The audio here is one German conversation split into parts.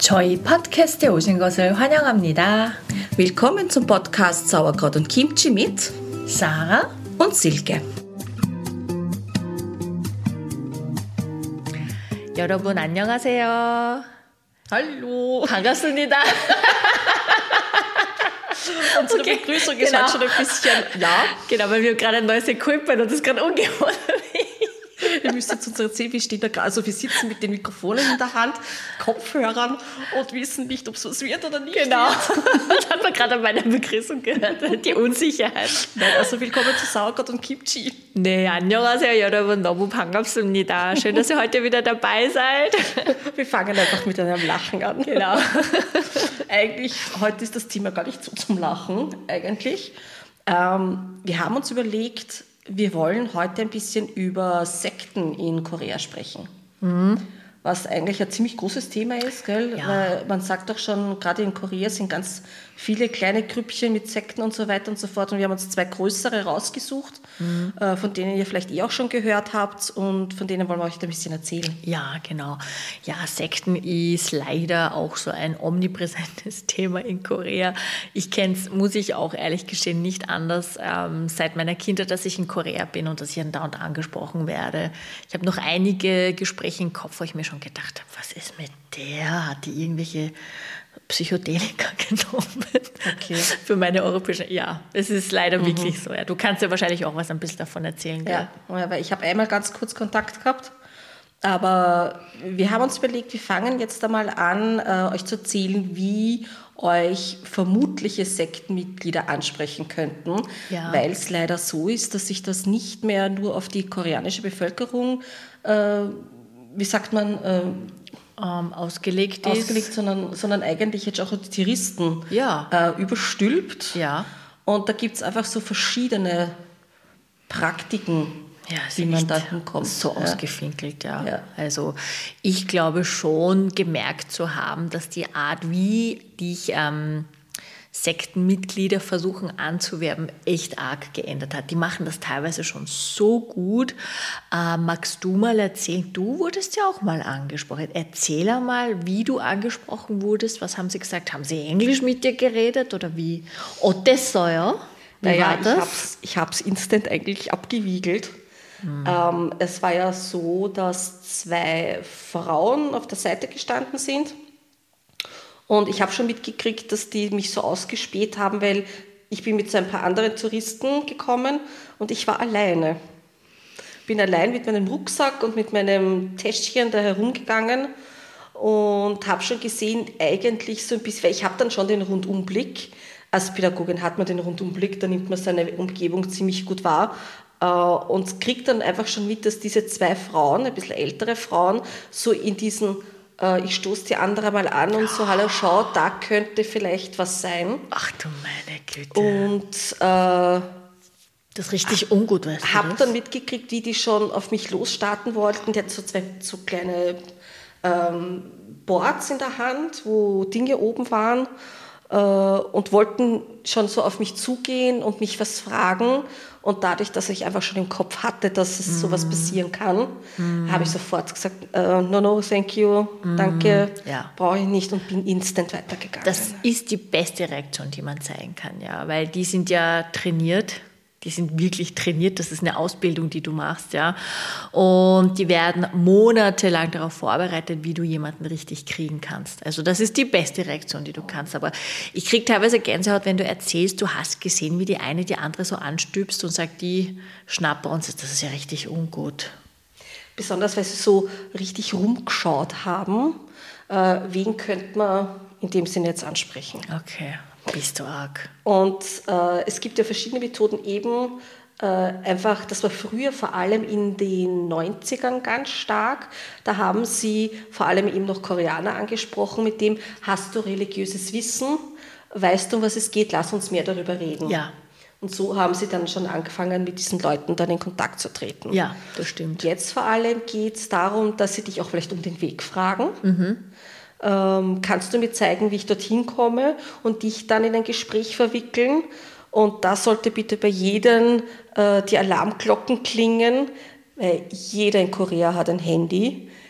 저희 팟캐스트에 오신 것을 환영합니다. Willkommen zum Podcast Sauerkraut und Kimchi mit Sarah und Silke. 여러분 안녕하세요. Hallo. 반갑습니다. Unsere Begrüßung ist heute schon ein bisschen, Genau, weil wir gerade ein neues Equipment und das ist gerade ungewohnt. Ihr müsst jetzt uns erzählen, wir stehen da gerade, also wir sitzen mit den Mikrofonen in der Hand, Kopfhörern und wissen nicht, ob es was wird oder nicht. Genau, das hat man gerade an meiner Begrüßung gehört, die Unsicherheit. Nein, also willkommen zu Sauerkraut und Kimchi. 네, 안녕하세요 여러분, 너무 반갑습니다. Schön, dass ihr heute wieder dabei seid. Wir fangen einfach mit einem Lachen an. Genau. Eigentlich, heute ist das Thema gar nicht so zum Lachen, eigentlich. Wir haben uns überlegt, wir wollen heute ein bisschen über Sekten in Korea sprechen. Was eigentlich ein ziemlich großes Thema ist, gell? Ja. Weil man sagt doch schon, gerade in Korea sind ganz viele kleine Grüppchen mit Sekten und so weiter und so fort. Und wir haben uns 2 größere rausgesucht, von denen ihr vielleicht auch schon gehört habt und von denen wollen wir euch ein bisschen erzählen. Ja, genau. Ja, Sekten ist leider auch so ein omnipräsentes Thema in Korea. Ich kenne es, muss ich auch ehrlich gestehen, nicht anders seit meiner Kindheit, dass ich in Korea bin und dass ich andauernd angesprochen werde. Ich habe noch einige Gespräche im Kopf, wo ich mir schon gedacht habe, was ist mit der? Hat die irgendwelche Psychedelika genommen? Okay. Für meine europäische... Ja, es ist leider wirklich so. Ja. Du kannst ja wahrscheinlich auch was ein bisschen davon erzählen. Gell? Ja, weil ich habe einmal ganz kurz Kontakt gehabt, aber wir haben uns überlegt, wir fangen jetzt einmal an, euch zu erzählen, wie euch vermutliche Sektenmitglieder ansprechen könnten, weil es leider so ist, dass sich das nicht mehr nur auf die koreanische Bevölkerung, ausgelegt, sondern eigentlich jetzt auch die Touristen überstülpt. Ja. Und da gibt es einfach so verschiedene Praktiken, wie man da hinkommt. So ausgefinkelt, ja. Also ich glaube schon gemerkt zu haben, dass die Art, wie dich Sektenmitglieder versuchen anzuwerben, echt arg geändert hat. Die machen das teilweise schon so gut. Magst du mal erzählen, du wurdest ja auch mal angesprochen. Erzähl einmal, wie du angesprochen wurdest. Was haben sie gesagt? Haben sie Englisch mit dir geredet oder wie? 어땠어요? Naja, ich habe es instant eigentlich abgewiegelt. Es war ja so, dass 2 Frauen auf der Seite gestanden sind. Und ich habe schon mitgekriegt, dass die mich so ausgespäht haben, weil ich bin mit so ein paar anderen Touristen gekommen und ich war alleine. Bin allein mit meinem Rucksack und mit meinem Täschchen da herumgegangen und habe schon gesehen, eigentlich so ein bisschen, weil ich habe dann schon den Rundumblick. Als Pädagogin hat man den Rundumblick, da nimmt man seine Umgebung ziemlich gut wahr und kriegt dann einfach schon mit, dass diese 2 Frauen, ein bisschen ältere Frauen, so in diesen ich stoße die andere mal an und so, hallo, schau, da könnte vielleicht was sein. Ach du meine Güte. Und das ist richtig ungut, weißt du. Habe dann mitgekriegt, wie die schon auf mich losstarten wollten. Die hat so 2 so kleine Boards in der Hand, wo Dinge oben waren und wollten schon so auf mich zugehen und mich was fragen. Und dadurch, dass ich einfach schon im Kopf hatte, dass es sowas passieren kann, habe ich sofort gesagt, no, thank you, danke, brauche ich nicht und bin instant weitergegangen. Das ist die beste Reaktion, die man zeigen kann, ja, weil die sind ja trainiert. Die sind wirklich trainiert, das ist eine Ausbildung, die du machst, ja. Und die werden monatelang darauf vorbereitet, wie du jemanden richtig kriegen kannst. Also das ist die beste Reaktion, die du kannst. Aber ich kriege teilweise Gänsehaut, wenn du erzählst, du hast gesehen, wie die eine die andere so anstübst und sagt, die Schnapper uns, das ist ja richtig ungut. Besonders, weil sie so richtig rumgeschaut haben, wen könnte man in dem Sinne jetzt ansprechen. Okay. Bist du arg. Und es gibt ja verschiedene Methoden eben, einfach, das war früher vor allem in den 90ern ganz stark, da haben sie vor allem eben noch Koreaner angesprochen mit dem, hast du religiöses Wissen, weißt du, um was es geht, lass uns mehr darüber reden. Ja. Und so haben sie dann schon angefangen, mit diesen Leuten dann in Kontakt zu treten. Ja, das stimmt. Jetzt vor allem geht es darum, dass sie dich auch vielleicht um den Weg fragen. Kannst du mir zeigen, wie ich dorthin komme und dich dann in ein Gespräch verwickeln? Und da sollte bitte bei jedem die Alarmglocken klingen, weil jeder in Korea hat ein Handy.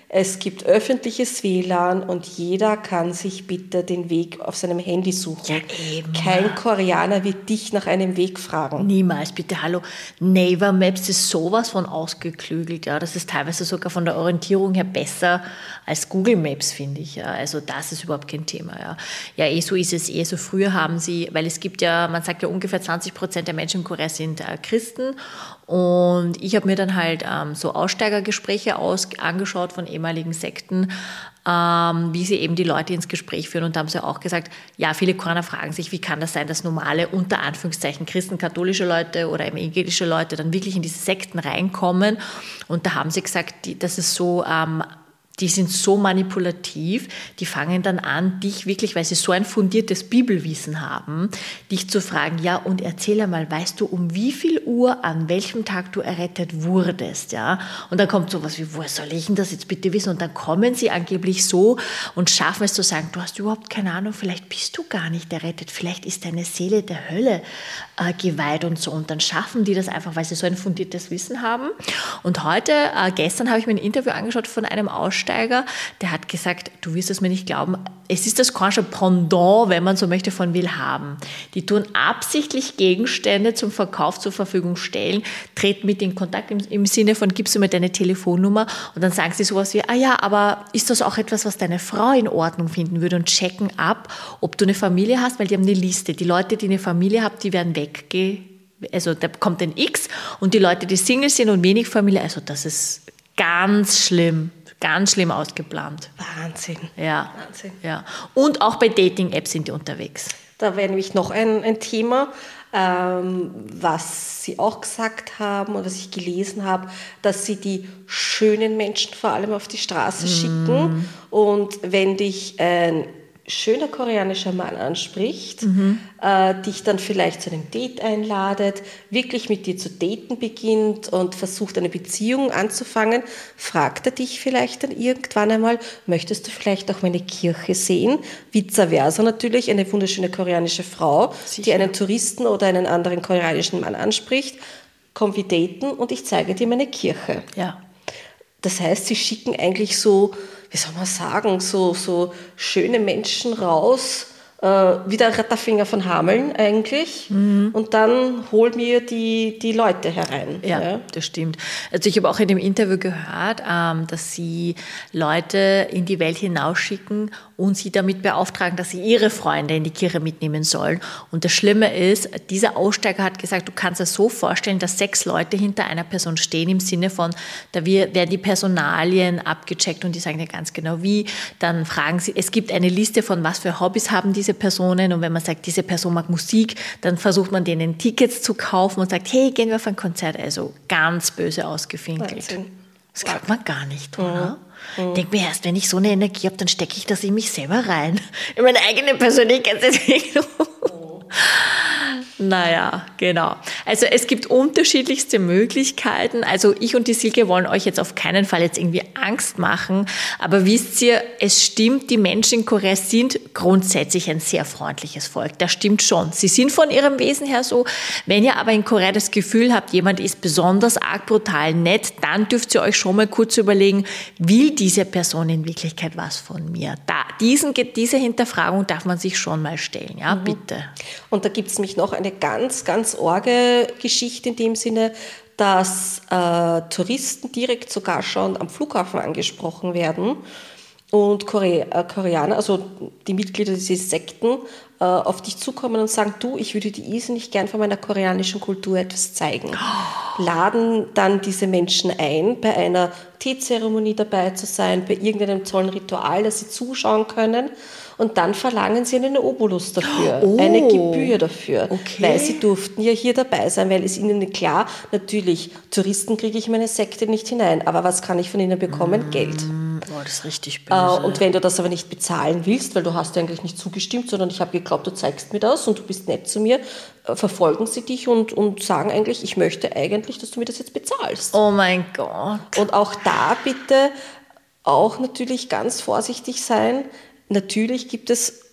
Es gibt öffentliches WLAN und jeder kann sich bitte den Weg auf seinem Handy suchen. Ja, eben. Kein Koreaner wird dich nach einem Weg fragen. Niemals, bitte, hallo. Naver Maps ist sowas von ausgeklügelt, ja. Das ist teilweise sogar von der Orientierung her besser als Google Maps, finde ich, ja. Also das ist überhaupt kein Thema, ja. Ja, so ist es so früher haben sie, weil es gibt ja, man sagt ja ungefähr 20% der Menschen in Korea sind Christen und ich habe mir dann halt so Aussteigergespräche angeschaut von ehemaligen Sekten, wie sie eben die Leute ins Gespräch führen und da haben sie auch gesagt, ja, viele Koreaner fragen sich, wie kann das sein, dass normale, unter Anführungszeichen, Christen, katholische Leute oder evangelische Leute dann wirklich in diese Sekten reinkommen und da haben sie gesagt, das ist so, die sind so manipulativ, die fangen dann an, dich wirklich, weil sie so ein fundiertes Bibelwissen haben, dich zu fragen, ja, und erzähl einmal, weißt du, um wie viel Uhr, an welchem Tag du errettet wurdest, ja? Und dann kommt sowas wie, woher soll ich denn das jetzt bitte wissen? Und dann kommen sie angeblich so und schaffen es zu sagen, du hast überhaupt keine Ahnung, vielleicht bist du gar nicht errettet, vielleicht ist deine Seele der Hölle geweiht und so. Und dann schaffen die das einfach, weil sie so ein fundiertes Wissen haben. Und gestern habe ich mir ein Interview angeschaut von einem Aussteiger, der hat gesagt, du wirst es mir nicht glauben, es ist das koreanische Pendant, wenn man so möchte, von Willhaben. Die tun absichtlich Gegenstände zum Verkauf zur Verfügung stellen, treten mit in Kontakt im Sinne von, gibst du mir deine Telefonnummer und dann sagen sie sowas wie, aber ist das auch etwas, was deine Frau in Ordnung finden würde und checken ab, ob du eine Familie hast, weil die haben eine Liste. Die Leute, die eine Familie haben, die werden also da kommt ein X und die Leute, die Single sind und wenig Familie, also das ist ganz schlimm ausgeplant. Wahnsinn. Ja. Wahnsinn. Ja. Und auch bei Dating-Apps sind die unterwegs. Da wäre nämlich noch ein Thema, was Sie auch gesagt haben und was ich gelesen habe, dass Sie die schönen Menschen vor allem auf die Straße schicken und wenn dich ein schöner koreanischer Mann anspricht, dich dann vielleicht zu einem Date einladet, wirklich mit dir zu daten beginnt und versucht, eine Beziehung anzufangen, fragt er dich vielleicht dann irgendwann einmal, möchtest du vielleicht auch meine Kirche sehen? Vice versa natürlich, eine wunderschöne koreanische Frau, Sicher. Die einen Touristen oder einen anderen koreanischen Mann anspricht, komm, wir daten und ich zeige dir meine Kirche. Ja. Das heißt, sie schicken eigentlich so, wie soll man sagen, so schöne Menschen raus, wie der Ratterfinger von Hameln eigentlich. Und dann hol mir die Leute herein. Ja, das stimmt. Also ich habe auch in dem Interview gehört, dass sie Leute in die Welt hinausschicken und sie damit beauftragen, dass sie ihre Freunde in die Kirche mitnehmen sollen. Und das Schlimme ist, dieser Aussteiger hat gesagt, du kannst es so vorstellen, dass 6 Leute hinter einer Person stehen, im Sinne von, da werden die Personalien abgecheckt und die sagen dir ganz genau wie. Dann fragen sie, es gibt eine Liste von, was für Hobbys haben diese Personen. Und wenn man sagt, diese Person mag Musik, dann versucht man denen Tickets zu kaufen und sagt, hey, gehen wir auf ein Konzert. Also ganz böse ausgefinkelt. Wahnsinn. Das glaubt man gar nicht, oder? Denk mir erst, wenn ich so eine Energie habe, dann stecke ich das in mich selber rein. In meine eigene Persönlichkeitsentwicklung. Naja, genau. Also es gibt unterschiedlichste Möglichkeiten. Also ich und die Silke wollen euch jetzt auf keinen Fall jetzt irgendwie Angst machen. Aber wisst ihr, es stimmt, die Menschen in Korea sind grundsätzlich ein sehr freundliches Volk. Das stimmt schon. Sie sind von ihrem Wesen her so. Wenn ihr aber in Korea das Gefühl habt, jemand ist besonders arg brutal nett, dann dürft ihr euch schon mal kurz überlegen, will diese Person in Wirklichkeit was von mir? Diese Hinterfragung darf man sich schon mal stellen. Ja, bitte. Und da gibt es nämlich noch eine ganz, ganz orge Geschichte in dem Sinne, dass Touristen direkt sogar schon am Flughafen angesprochen werden und Koreaner, also die Mitglieder dieser Sekten, auf dich zukommen und sagen, du, ich würde dir irrsinnig gern von meiner koreanischen Kultur etwas zeigen. Laden dann diese Menschen ein, bei einer Teezeremonie dabei zu sein, bei irgendeinem tollen Ritual, dass sie zuschauen können. Und dann verlangen sie einen Obolus dafür, eine Gebühr dafür, weil sie durften ja hier dabei sein, weil es ihnen klar, natürlich, Touristen kriege ich in meine Sekte nicht hinein, aber was kann ich von ihnen bekommen? Geld. Oh, das ist richtig böse. Und wenn du das aber nicht bezahlen willst, weil du hast eigentlich nicht zugestimmt, sondern ich habe geglaubt, du zeigst mir das und du bist nett zu mir, verfolgen sie dich und sagen eigentlich, ich möchte eigentlich, dass du mir das jetzt bezahlst. Oh mein Gott. Und auch da bitte auch natürlich ganz vorsichtig sein. Natürlich gibt es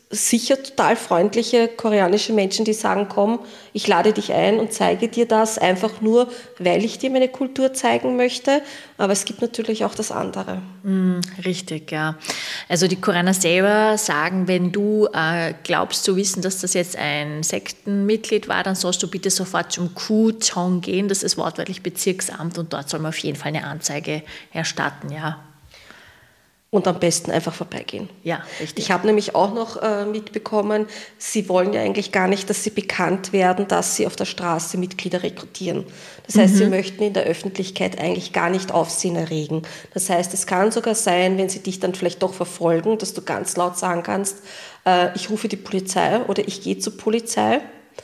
sicher total freundliche koreanische Menschen, die sagen, komm, ich lade dich ein und zeige dir das einfach nur, weil ich dir meine Kultur zeigen möchte. Aber es gibt natürlich auch das andere. Richtig, ja. Also die Koreaner selber sagen, wenn du glaubst zu wissen, dass das jetzt ein Sektenmitglied war, dann sollst du bitte sofort zum Kuchong gehen. Das ist wortwörtlich Bezirksamt und dort soll man auf jeden Fall eine Anzeige erstatten, ja. Und am besten einfach vorbeigehen. Ja, richtig. Ich habe nämlich auch noch mitbekommen, sie wollen ja eigentlich gar nicht, dass sie bekannt werden, dass sie auf der Straße Mitglieder rekrutieren. Das heißt, sie möchten in der Öffentlichkeit eigentlich gar nicht Aufsehen erregen. Das heißt, es kann sogar sein, wenn sie dich dann vielleicht doch verfolgen, dass du ganz laut sagen kannst, ich rufe die Polizei oder ich gehe zur Polizei.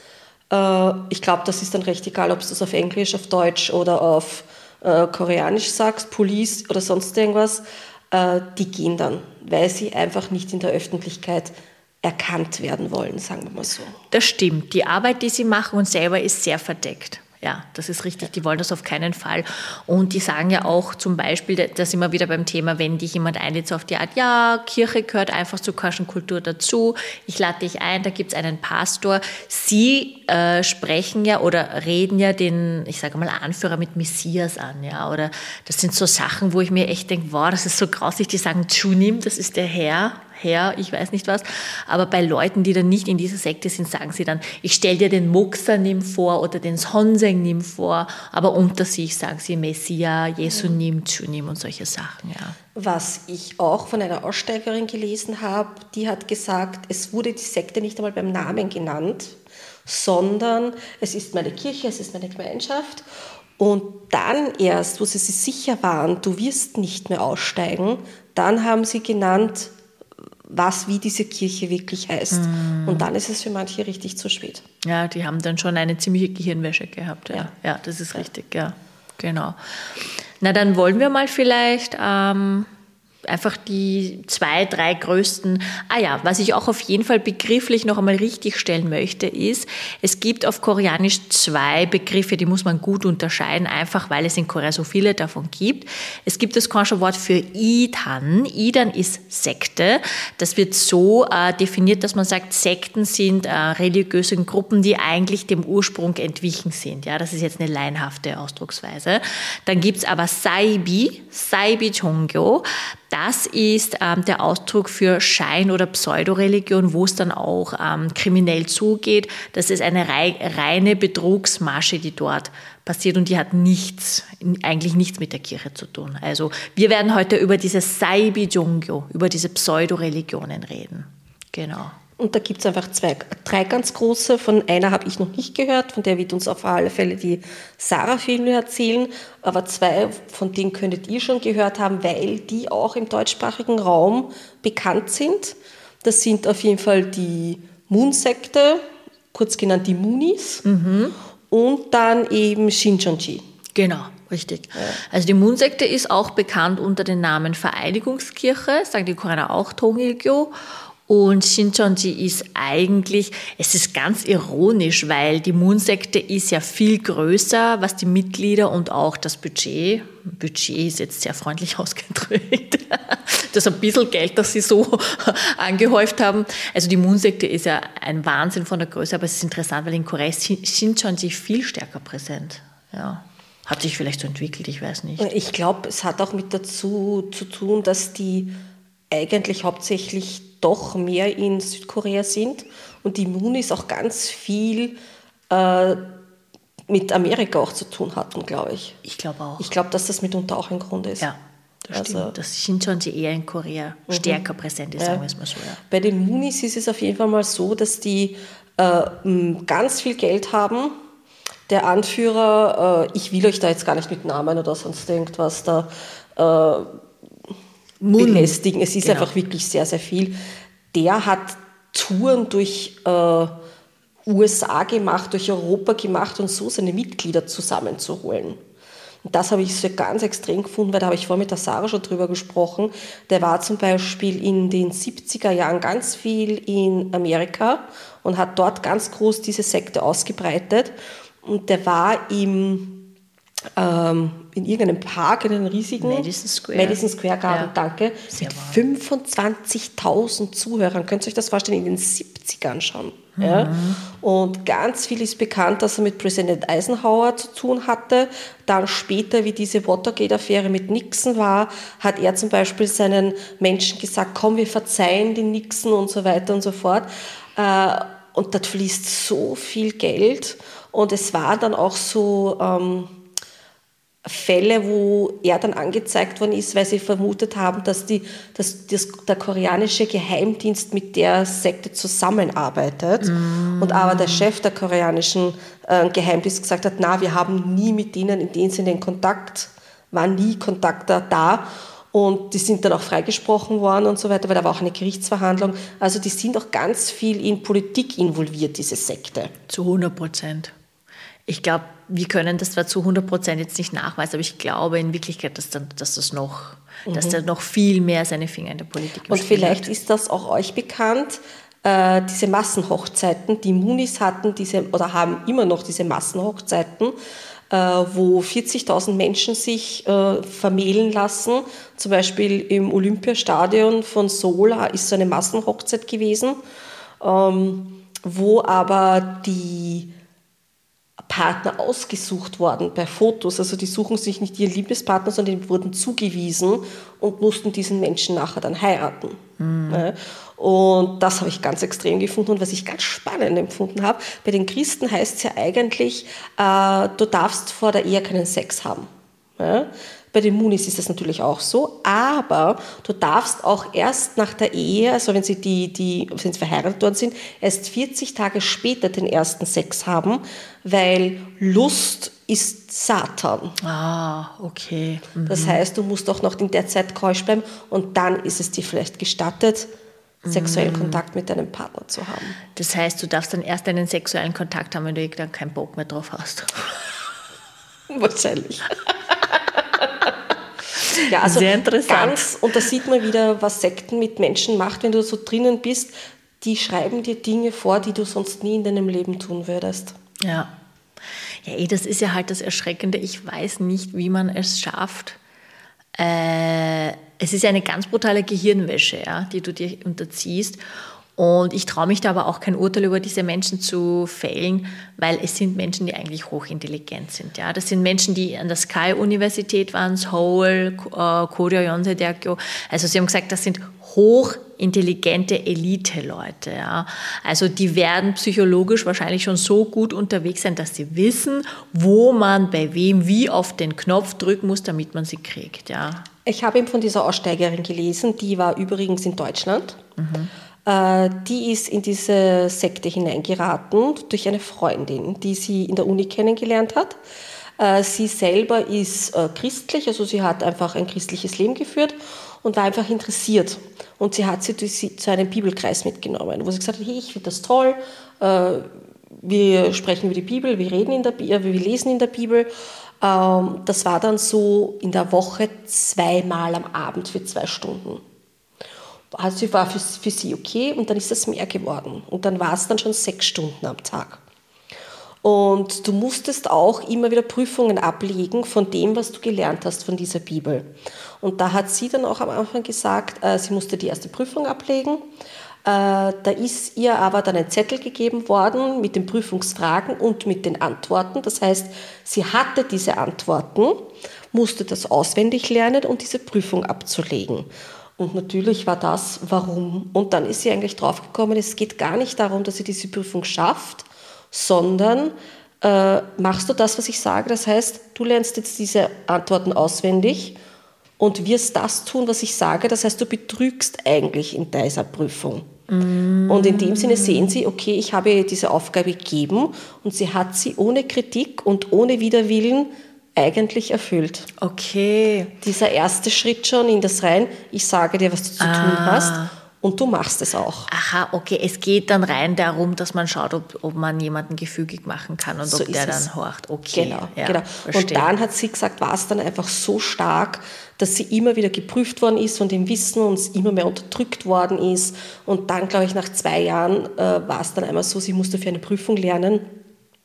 Ich glaube, das ist dann recht egal, ob du es auf Englisch, auf Deutsch oder auf Koreanisch sagst, Police oder sonst irgendwas. Die gehen dann, weil sie einfach nicht in der Öffentlichkeit erkannt werden wollen, sagen wir mal so. Das stimmt. Die Arbeit, die sie machen und selber, ist sehr verdeckt. Ja, das ist richtig. Die wollen das auf keinen Fall. Und die sagen ja auch zum Beispiel, da sind wir wieder beim Thema, wenn dich jemand einlädt, so auf die Art, ja, Kirche gehört einfach zur koscher Kultur dazu. Ich lade dich ein, da gibt es einen Pastor. Sie sprechen ja oder reden ja den, ich sage mal, Anführer mit Messias an. Ja, oder das sind so Sachen, wo ich mir echt denke, wow, das ist so grausig. Die sagen, Chunim, das ist der Herr, ich weiß nicht was. Aber bei Leuten, die dann nicht in dieser Sekte sind, sagen sie dann, ich stelle dir den Moksa-Nim vor oder den Sonseng-Nim vor. Aber unter sich sagen sie Messia, Jesu-Nim, Chunim und solche Sachen. Ja. Was ich auch von einer Aussteigerin gelesen habe, die hat gesagt, es wurde die Sekte nicht einmal beim Namen genannt, sondern es ist meine Kirche, es ist meine Gemeinschaft. Und dann erst, wo sie sich sicher waren, du wirst nicht mehr aussteigen, dann haben sie genannt, wie diese Kirche wirklich heißt. Und dann ist es für manche richtig zu spät. Ja, die haben dann schon eine ziemliche Gehirnwäsche gehabt. Ja, das ist richtig, ja, genau. Na, dann wollen wir mal vielleicht einfach die 2, 3 größten. Was ich auch auf jeden Fall begrifflich noch einmal richtig stellen möchte, ist, es gibt auf Koreanisch 2 Begriffe, die muss man gut unterscheiden, einfach weil es in Korea so viele davon gibt. Es gibt das koreanische Wort für Idan. Idan ist Sekte. Das wird so definiert, dass man sagt, Sekten sind religiöse Gruppen, die eigentlich dem Ursprung entwichen sind. Ja, das ist jetzt eine laienhafte Ausdrucksweise. Dann gibt es aber Saibi Chongyo. Das ist der Ausdruck für Schein- oder Pseudoreligion, wo es dann auch kriminell zugeht. Das ist eine reine Betrugsmasche, die dort passiert und die hat eigentlich nichts mit der Kirche zu tun. Also wir werden heute über diese Saibi-Jongyo, über diese Pseudoreligionen reden. Genau. Und da gibt es einfach 3 ganz große. Von einer habe ich noch nicht gehört, von der wird uns auf alle Fälle die Sarah viel erzählen. Aber 2, von denen könntet ihr schon gehört haben, weil die auch im deutschsprachigen Raum bekannt sind. Das sind auf jeden Fall die Moon-Sekte, kurz genannt die Moonies, und dann eben Shincheonji. Genau, richtig. Ja. Also die Moon-Sekte ist auch bekannt unter dem Namen Vereinigungskirche, sagen die Koreaner auch Tongilgyo. Und Shincheonji ist eigentlich, es ist ganz ironisch, weil die Moon-Sekte ist ja viel größer, was die Mitglieder und auch das Budget ist jetzt sehr freundlich ausgedrückt, das ein bisschen Geld, das sie so angehäuft haben. Also die Moon-Sekte ist ja ein Wahnsinn von der Größe, aber es ist interessant, weil in Korea ist Shincheonji viel stärker präsent. Ja. Hat sich vielleicht so entwickelt, ich weiß nicht. Ich glaube, es hat auch mit dazu zu tun, dass die eigentlich hauptsächlich doch mehr in Südkorea sind und die Moonies auch ganz viel mit Amerika auch zu tun hatten, glaube ich. Ich glaube auch. Ich glaube, dass das mitunter auch ein Grund ist. Ja, das stimmt. Dass Shincheonji eher in Korea stärker präsent ist, sagen wir es mal so. Ja. Bei den Moonies ist es auf jeden Fall mal so, dass die ganz viel Geld haben. Der Anführer, ich will euch da jetzt gar nicht mit Namen oder sonst irgendwas da belästigen. Es ist einfach wirklich sehr, sehr viel. Der hat Touren durch USA gemacht, durch Europa gemacht und so seine Mitglieder zusammenzuholen. Und das habe ich so ganz extrem gefunden, weil da habe ich vorhin mit der Sarah schon drüber gesprochen. Der war zum Beispiel in den 70er Jahren ganz viel in Amerika und hat dort ganz groß diese Sekte ausgebreitet. Und der war in irgendeinem Park, in einem riesigen Madison Square Garden, danke, mit 25.000 Zuhörern. Könnt ihr euch das vorstellen, in den 70ern schon. Ja? Und ganz viel ist bekannt, dass er mit Präsident Eisenhower zu tun hatte. Dann später, wie diese Watergate-Affäre mit Nixon war, hat er zum Beispiel seinen Menschen gesagt, komm, wir verzeihen den Nixon und so weiter und so fort. Und dort fließt so viel Geld. Und es war dann auch so Fälle, wo er dann angezeigt worden ist, weil sie vermutet haben, dass der koreanische Geheimdienst mit der Sekte zusammenarbeitet. Und aber der Chef der koreanischen Geheimdienst gesagt hat, na, wir haben nie mit denen in dem Sinne in Kontakt, war nie Kontakt da. Und die sind dann auch freigesprochen worden und so weiter, weil da war auch eine Gerichtsverhandlung. Also die sind auch ganz viel in Politik involviert, diese Sekte. Zu 100%. Ich glaube, wir können das zwar zu 100% jetzt nicht nachweisen, aber ich glaube in Wirklichkeit, dass er noch viel mehr seine Finger in der Politik und vielleicht ist das auch euch bekannt, diese Massenhochzeiten, die Moonies hatten haben immer noch diese Massenhochzeiten, wo 40.000 Menschen sich vermählen lassen. Zum Beispiel im Olympiastadion von Seoul ist so eine Massenhochzeit gewesen, wo aber die Partner ausgesucht worden bei Fotos. Also die suchen sich nicht ihren Liebespartner, sondern die wurden zugewiesen und mussten diesen Menschen nachher dann heiraten. Ja. Und das habe ich ganz extrem gefunden und was ich ganz spannend empfunden habe. Bei den Christen heißt es ja eigentlich, du darfst vor der Ehe keinen Sex haben. Ja. Bei den Moonies ist das natürlich auch so, aber du darfst auch erst nach der Ehe, also wenn sie verheiratet worden sind, erst 40 Tage später den ersten Sex haben, weil Lust ist Satan. Ah, okay. Das heißt, du musst auch noch in der Zeit keusch bleiben und dann ist es dir vielleicht gestattet, sexuellen Kontakt mit deinem Partner zu haben. Das heißt, du darfst dann erst einen sexuellen Kontakt haben, wenn du dann keinen Bock mehr drauf hast. Wahrscheinlich. Ja, also sehr interessant. Und da sieht man wieder, was Sekten mit Menschen macht, wenn du so drinnen bist. Die schreiben dir Dinge vor, die du sonst nie in deinem Leben tun würdest. Ja. Ja, das ist ja halt das Erschreckende. Ich weiß nicht, wie man es schafft. Es ist ja eine ganz brutale Gehirnwäsche, ja, die du dir unterziehst. Und ich traue mich da aber auch kein Urteil über diese Menschen zu fällen, weil es sind Menschen, die eigentlich hochintelligent sind. Ja? Das sind Menschen, die an der Sky-Universität waren, Seoul, Koryo, Yonsei-Daekyo. Also sie haben gesagt, das sind hochintelligente Elite-Leute. Ja? Also die werden psychologisch wahrscheinlich schon so gut unterwegs sein, dass sie wissen, wo man bei wem wie auf den Knopf drücken muss, damit man sie kriegt. Ja? Ich habe eben von dieser Aussteigerin gelesen, die war übrigens in Deutschland. Die ist in diese Sekte hineingeraten durch eine Freundin, die sie in der Uni kennengelernt hat. Sie selber ist christlich, also sie hat einfach ein christliches Leben geführt und war einfach interessiert. Und sie hat sie zu einem Bibelkreis mitgenommen, wo sie gesagt hat, hey, ich finde das toll, wir sprechen über die Bibel, wir lesen in der Bibel. Das war dann so in der Woche 2-mal am Abend für 2 Stunden. Also war für sie okay und dann ist es mehr geworden. Und dann war es dann schon 6 Stunden am Tag. Und du musstest auch immer wieder Prüfungen ablegen von dem, was du gelernt hast von dieser Bibel. Und da hat sie dann auch am Anfang gesagt, sie musste die erste Prüfung ablegen. Da ist ihr aber dann ein Zettel gegeben worden mit den Prüfungsfragen und mit den Antworten. Das heißt, sie hatte diese Antworten, musste das auswendig lernen und diese Prüfung abzulegen. Und natürlich war das, warum. Und dann ist sie eigentlich draufgekommen, es geht gar nicht darum, dass sie diese Prüfung schafft, sondern machst du das, was ich sage. Das heißt, du lernst jetzt diese Antworten auswendig und wirst das tun, was ich sage. Das heißt, du betrügst eigentlich in dieser Prüfung. Und in dem Sinne sehen sie, okay, ich habe ihr diese Aufgabe gegeben und sie hat sie ohne Kritik und ohne Widerwillen eigentlich erfüllt. Okay. Dieser erste Schritt schon in das rein, ich sage dir, was du zu tun hast und du machst es auch. Aha, okay. Es geht dann rein darum, dass man schaut, ob man jemanden gefügig machen kann und so ob der dann horcht. Okay. Genau, ja, genau. Verstehe. Und dann hat sie gesagt, war es dann einfach so stark, dass sie immer wieder geprüft worden ist von dem Wissen und es immer mehr unterdrückt worden ist. Und dann, glaube ich, nach 2 Jahren war es dann einmal so, sie musste für eine Prüfung lernen,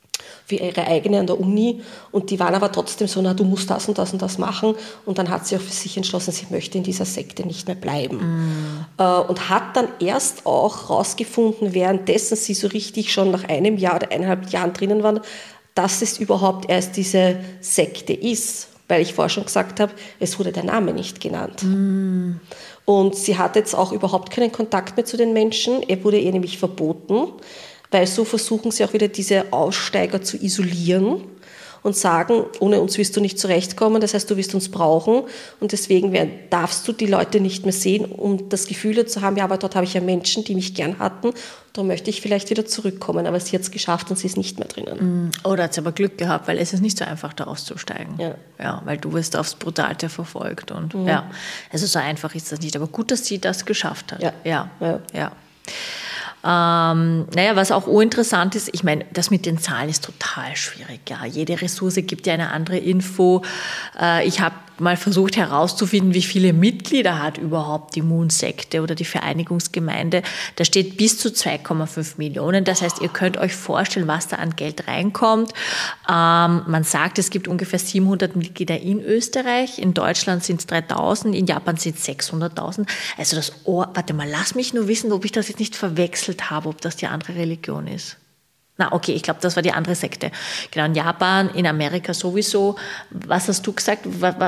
für ihre eigene an der Uni und die waren aber trotzdem so, na, du musst das und das und das machen und dann hat sie auch für sich entschlossen, sie möchte in dieser Sekte nicht mehr bleiben. Und hat dann erst auch rausgefunden, währenddessen sie so richtig schon nach einem Jahr oder 1,5 Jahren drinnen waren, dass es überhaupt erst diese Sekte ist, weil ich vorher schon gesagt habe, es wurde der Name nicht genannt. Und sie hat jetzt auch überhaupt keinen Kontakt mehr zu den Menschen, er wurde ihr nämlich verboten, weil so versuchen sie auch wieder diese Aussteiger zu isolieren und sagen, ohne uns wirst du nicht zurechtkommen, das heißt, du wirst uns brauchen und deswegen darfst du die Leute nicht mehr sehen, um das Gefühl zu haben, ja, aber dort habe ich ja Menschen, die mich gern hatten, da möchte ich vielleicht wieder zurückkommen, aber sie hat es geschafft und sie ist nicht mehr drinnen. Oh, da hat sie aber Glück gehabt, weil es ist nicht so einfach, da auszusteigen. Ja, weil du wirst aufs Brutalste verfolgt und ja, also so einfach ist das nicht, aber gut, dass sie das geschafft hat. Ja. Was auch uninteressant ist, ich meine, das mit den Zahlen ist total schwierig. Ja. Jede Ressource gibt ja eine andere Info. Ich habe mal versucht herauszufinden, wie viele Mitglieder hat überhaupt die Moon-Sekte oder die Vereinigungsgemeinde. Da steht bis zu 2,5 Millionen. Das heißt, ihr könnt euch vorstellen, was da an Geld reinkommt. Man sagt, es gibt ungefähr 700 Mitglieder in Österreich. In Deutschland sind es 3.000, in Japan sind es 600.000. Also warte mal, lass mich nur wissen, ob ich das jetzt nicht verwechselt habe, ob das die andere Religion ist. Na, okay, ich glaube, das war die andere Sekte. Genau, in Japan, in Amerika sowieso. Was hast du gesagt?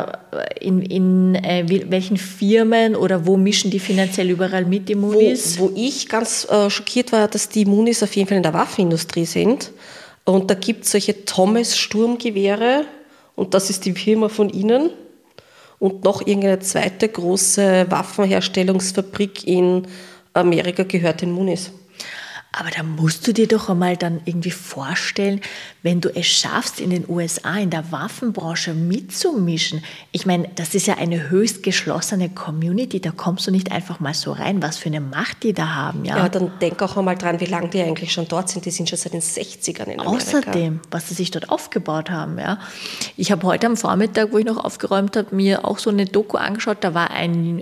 In welchen Firmen oder wo mischen die finanziell überall mit, die Moonis? Wo ich ganz schockiert war, dass die Moonis auf jeden Fall in der Waffenindustrie sind. Und da gibt es solche Thomas-Sturmgewehre und das ist die Firma von ihnen. Und noch irgendeine zweite große Waffenherstellungsfabrik in Amerika gehört den Moonis. Aber da musst du dir doch einmal dann irgendwie vorstellen, wenn du es schaffst, in den USA in der Waffenbranche mitzumischen. Ich meine, das ist ja eine höchst geschlossene Community, da kommst du nicht einfach mal so rein, was für eine Macht die da haben. Ja, dann denk auch einmal dran, wie lange die eigentlich schon dort sind. Die sind schon seit den 60ern in Amerika. Außerdem, was sie sich dort aufgebaut haben. Ja. Ich habe heute am Vormittag, wo ich noch aufgeräumt habe, mir auch so eine Doku angeschaut. Da war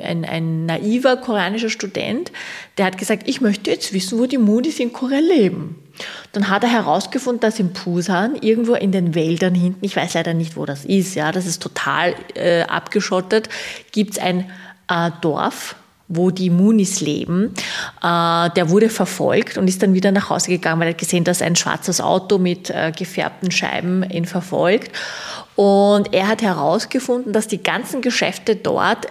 ein naiver koreanischer Student, der hat gesagt, ich möchte jetzt wissen, wo die Moonis in Korea leben. Dann hat er herausgefunden, dass in Busan, irgendwo in den Wäldern hinten, ich weiß leider nicht, wo das ist, ja, das ist total abgeschottet, gibt es ein Dorf, wo die Moonis leben. Der wurde verfolgt und ist dann wieder nach Hause gegangen, weil er gesehen hat, dass ein schwarzes Auto mit gefärbten Scheiben ihn verfolgt. Und er hat herausgefunden, dass die ganzen Geschäfte dort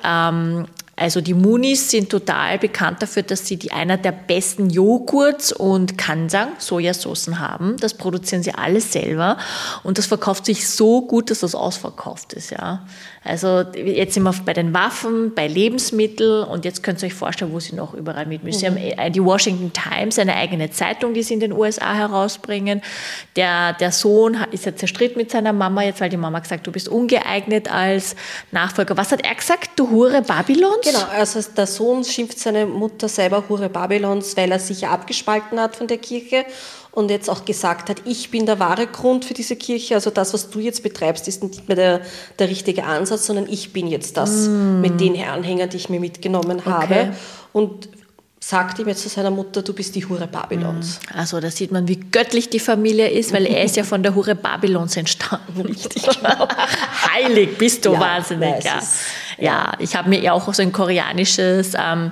also die Moonis sind total bekannt dafür, dass sie einer der besten Joghurts und Kansang, Sojasoßen haben. Das produzieren sie alles selber und das verkauft sich so gut, dass das ausverkauft ist. Ja. Also jetzt sind wir bei den Waffen, bei Lebensmitteln und jetzt könnt ihr euch vorstellen, wo sie noch überall mitmischen. Sie haben die Washington Times, eine eigene Zeitung, die sie in den USA herausbringen. Der Sohn ist ja zerstritten mit seiner Mama jetzt, weil die Mama gesagt, du bist ungeeignet als Nachfolger. Was hat er gesagt? Du Hure Babylons? Genau, also der Sohn schimpft seine Mutter selber Hure Babylons, weil er sich abgespalten hat von der Kirche und jetzt auch gesagt hat, ich bin der wahre Grund für diese Kirche, also das, was du jetzt betreibst, ist nicht mehr der richtige Ansatz, sondern ich bin jetzt das mit den Anhängern, die ich mir mitgenommen habe. Und sagt ihm jetzt zu seiner Mutter, du bist die Hure Babylons. Also da sieht man, wie göttlich die Familie ist, weil er ist ja von der Hure Babylons entstanden. Richtig. Heilig bist du, wahnsinnig. Ja, ich habe mir ja auch so ein koreanisches,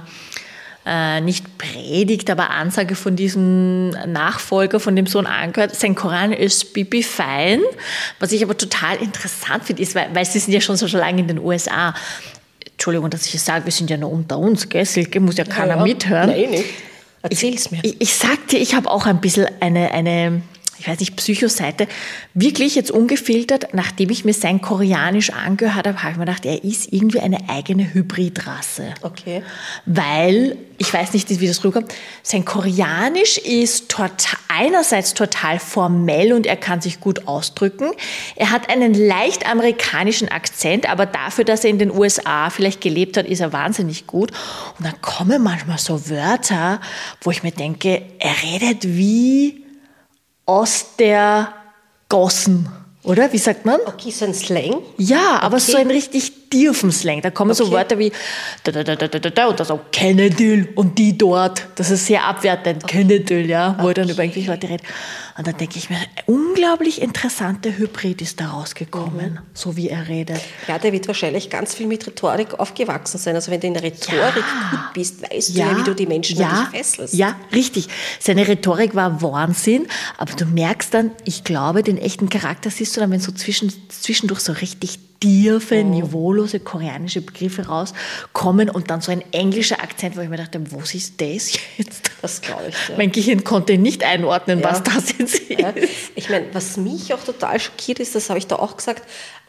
nicht Predigt, aber Ansage von diesem Nachfolger, von dem Sohn angehört. Sein Koran ist Bibi Fein, was ich aber total interessant finde, ist, weil sie sind ja schon so lange in den USA. Entschuldigung, dass ich es sage, wir sind ja nur unter uns, gell? Silke, muss ja keiner mithören. Nein, nicht. Erzähl's mir. Ich sag dir, ich habe auch ein bisschen eine ich weiß nicht, Psychoseite, wirklich jetzt ungefiltert, nachdem ich mir sein Koreanisch angehört habe, habe ich mir gedacht, er ist irgendwie eine eigene Hybridrasse. Okay. Weil, ich weiß nicht, wie das rüberkommt, sein Koreanisch ist einerseits total formell und er kann sich gut ausdrücken. Er hat einen leicht amerikanischen Akzent, aber dafür, dass er in den USA vielleicht gelebt hat, ist er wahnsinnig gut. Und dann kommen manchmal so Wörter, wo ich mir denke, er redet wie aus der Gossen, oder? Wie sagt man? Okay, so ein Slang? Ja, aber so ein richtig tiefen Slang. Da kommen so Wörter wie da und da so Kennedy und die dort. Das ist sehr abwertend, Kennedy, ja, wo er dann über irgendwelche Leute redet. Und dann denke ich mir, unglaublich interessante Hybrid ist da rausgekommen, so wie er redet. Ja, der wird wahrscheinlich ganz viel mit Rhetorik aufgewachsen sein. Also wenn du in der Rhetorik gut bist, weißt du ja, wie du die Menschen wirklich fesselst. Ja, richtig. Seine Rhetorik war Wahnsinn, aber du merkst dann, ich glaube, den echten Charakter siehst du dann, wenn so zwischendurch so richtig tiefe, niveaulose koreanische Begriffe rauskommen und dann so ein englischer Akzent, wo ich mir dachte, was ist das jetzt? Das glaube ich. Ja. Mein Gehirn konnte nicht einordnen, was das jetzt ist. Ja. Ich meine, was mich auch total schockiert ist, das habe ich da auch gesagt,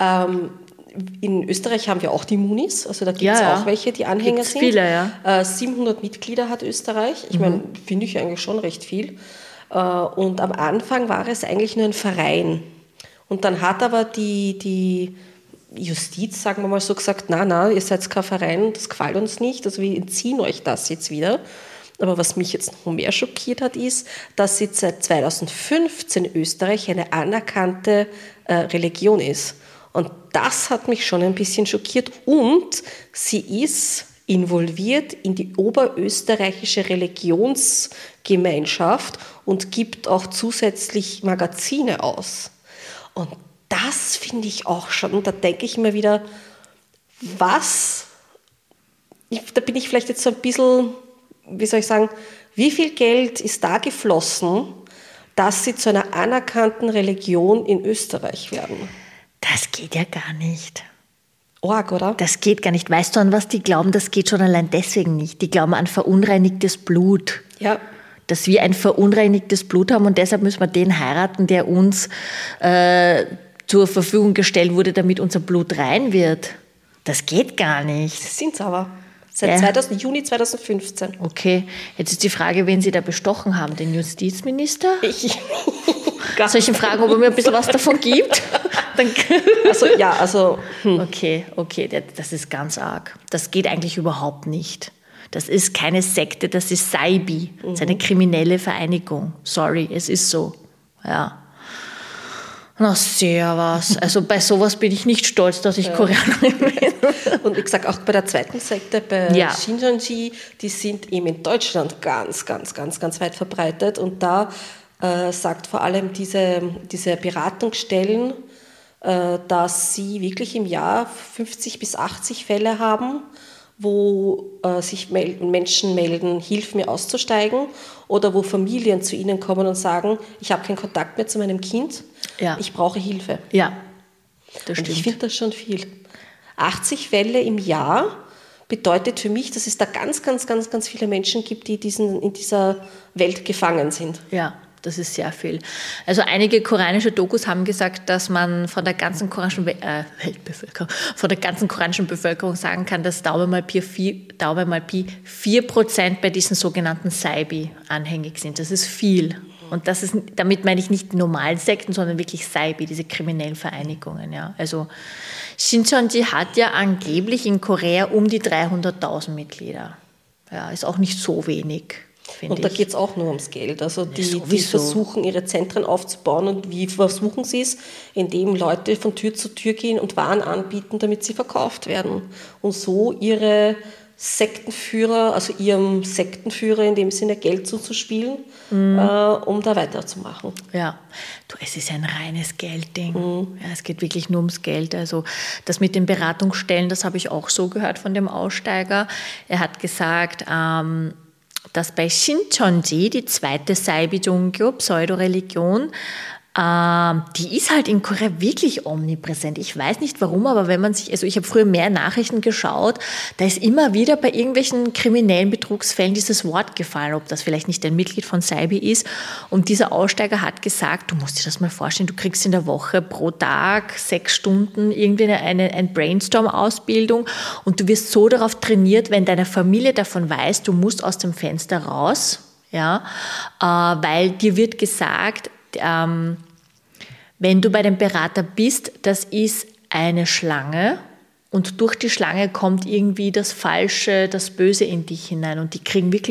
in Österreich haben wir auch die Munis, also da gibt es auch welche, die Anhänger sind. Viele, ja. 700 Mitglieder hat Österreich. Ich meine, finde ich eigentlich schon recht viel. Und am Anfang war es eigentlich nur ein Verein. Und dann hat aber die Justiz, sagen wir mal so, gesagt, na, ihr seid kein Verein, das gefällt uns nicht, also wir entziehen euch das jetzt wieder. Aber was mich jetzt noch mehr schockiert hat, ist, dass jetzt seit 2015 Österreich eine anerkannte Religion ist. Und das hat mich schon ein bisschen schockiert. Und sie ist involviert in die oberösterreichische Religionsgemeinschaft und gibt auch zusätzlich Magazine aus. Und das finde ich auch schon, und da denke ich mir wieder, da bin ich vielleicht jetzt so ein bisschen, wie soll ich sagen, wie viel Geld ist da geflossen, dass sie zu einer anerkannten Religion in Österreich werden? Das geht ja gar nicht. Org, oder? Das geht gar nicht. Weißt du, an was die glauben? Das geht schon allein deswegen nicht. Die glauben an verunreinigtes Blut. Ja. Dass wir ein verunreinigtes Blut haben und deshalb müssen wir den heiraten, der uns zur Verfügung gestellt wurde, damit unser Blut rein wird. Das geht gar nicht. Das sind es aber. Seit Juni 2015. Okay, jetzt ist die Frage, wen Sie da bestochen haben, den Justizminister? Soll ich ihn fragen, ob er mir ein bisschen was davon gibt? Okay, das ist ganz arg. Das geht eigentlich überhaupt nicht. Das ist keine Sekte, das ist Saibi, das ist eine kriminelle Vereinigung. Sorry, es ist so. Ja. Na, sehr was. Also bei sowas bin ich nicht stolz, dass ich Koreanerin bin. Und ich sage auch bei der zweiten Sekte, bei Shincheonji, die sind eben in Deutschland ganz, ganz, ganz, ganz weit verbreitet. Und da sagt vor allem diese Beratungsstellen, dass sie wirklich im Jahr 50 bis 80 Fälle haben, wo sich Menschen melden, hilf mir auszusteigen, oder wo Familien zu ihnen kommen und sagen, ich habe keinen Kontakt mehr zu meinem Kind, ich brauche Hilfe. Ja, das stimmt. Und ich finde das schon viel. 80 Fälle im Jahr bedeutet für mich, dass es da ganz, ganz, ganz, ganz viele Menschen gibt, die in dieser Welt gefangen sind. Ja. Das ist sehr viel. Also einige koreanische Dokus haben gesagt, dass man von der ganzen koreanischen Bevölkerung sagen kann, dass Daumen mal Pi 4% bei diesen sogenannten Saibi anhängig sind. Das ist viel. Und damit meine ich nicht die normalen Sekten, sondern wirklich Saibi, diese kriminellen Vereinigungen. Ja. Also Shincheonji hat ja angeblich in Korea um die 300.000 Mitglieder. Ja, ist auch nicht so wenig. Und da geht es auch nur ums Geld. Also die versuchen, ihre Zentren aufzubauen. Und wie versuchen sie es? Indem Leute von Tür zu Tür gehen und Waren anbieten, damit sie verkauft werden. Und so ihre Sektenführer, also ihrem Sektenführer in dem Sinne Geld zuzuspielen, um da weiterzumachen. Ja, es ist ein reines Geldding. Ja, es geht wirklich nur ums Geld. Also das mit den Beratungsstellen, das habe ich auch so gehört von dem Aussteiger. Er hat gesagt, dass bei Shincheonji, die zweite Saibi-Jongyo, Pseudoreligion, die ist halt in Korea wirklich omnipräsent. Ich weiß nicht warum, aber ich habe früher mehr Nachrichten geschaut, da ist immer wieder bei irgendwelchen kriminellen Betrugsfällen dieses Wort gefallen, ob das vielleicht nicht ein Mitglied von Saibi ist. Und dieser Aussteiger hat gesagt, du musst dir das mal vorstellen, du kriegst in der Woche pro Tag 6 Stunden irgendwie eine Brainstorm-Ausbildung und du wirst so darauf trainiert, wenn deine Familie davon weiß, du musst aus dem Fenster raus, ja, weil dir wird gesagt, wenn du bei dem Berater bist, das ist eine Schlange und durch die Schlange kommt irgendwie das Falsche, das Böse in dich hinein und die kriegen wirklich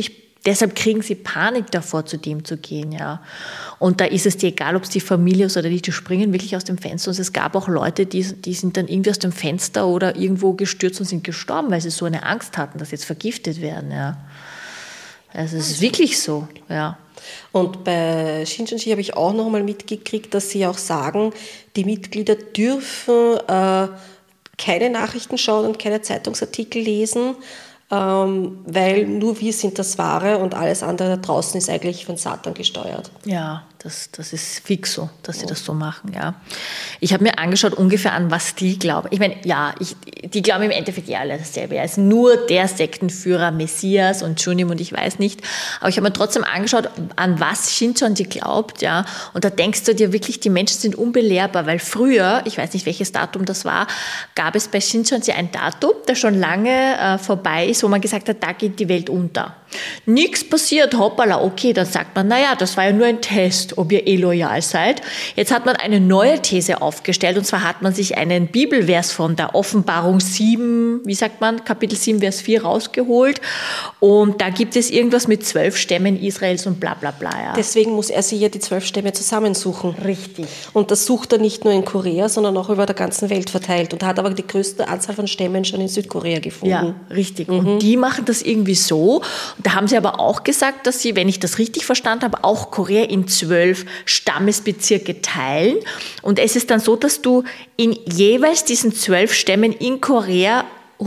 deshalb kriegen sie Panik davor, zu dem zu gehen, ja. Und da ist es dir egal, ob es die Familie ist oder nicht, die springen wirklich aus dem Fenster. Und es gab auch Leute, die sind dann irgendwie aus dem Fenster oder irgendwo gestürzt und sind gestorben, weil sie so eine Angst hatten, dass sie jetzt vergiftet werden, ja. Also es ist wirklich so, ja. Und bei Shincheonji habe ich auch noch mal mitgekriegt, dass sie auch sagen, die Mitglieder dürfen keine Nachrichten schauen und keine Zeitungsartikel lesen, weil nur wir sind das Wahre und alles andere da draußen ist eigentlich von Satan gesteuert. Ja, das ist fix so, dass sie das so machen, ja. Ich habe mir angeschaut ungefähr an, was die glauben. Ich meine, ja, die glauben im Endeffekt ja alle dasselbe. Er ist nur der Sektenführer, Messias und Chunim und ich weiß nicht. Aber ich habe mir trotzdem angeschaut, an was Shincheonji glaubt, ja. Und da denkst du dir wirklich, die Menschen sind unbelehrbar, weil früher, ich weiß nicht, welches Datum das war, gab es bei Shincheonji ein Datum, das schon lange vorbei ist, wo man gesagt hat, da geht die Welt unter. Nichts passiert, hoppala, okay, dann sagt man, naja, das war ja nur ein Test, ob ihr loyal seid. Jetzt hat man eine neue These aufgestellt und zwar hat man sich einen Bibelvers von der Offenbarung 7, wie sagt man, Kapitel 7, Vers 4 rausgeholt und da gibt es irgendwas mit 12 Stämmen Israels und bla bla bla. Ja. Deswegen muss er sich ja die 12 Stämme zusammensuchen. Richtig. Und das sucht er nicht nur in Korea, sondern auch über der ganzen Welt verteilt und hat aber die größte Anzahl von Stämmen schon in Südkorea gefunden. Ja, richtig. Und die machen das irgendwie so. Da haben sie aber auch gesagt, dass sie, wenn ich das richtig verstanden habe, auch Korea in 12 Stammesbezirke teilen. Und es ist dann so, dass du in jeweils diesen 12 Stämmen in Korea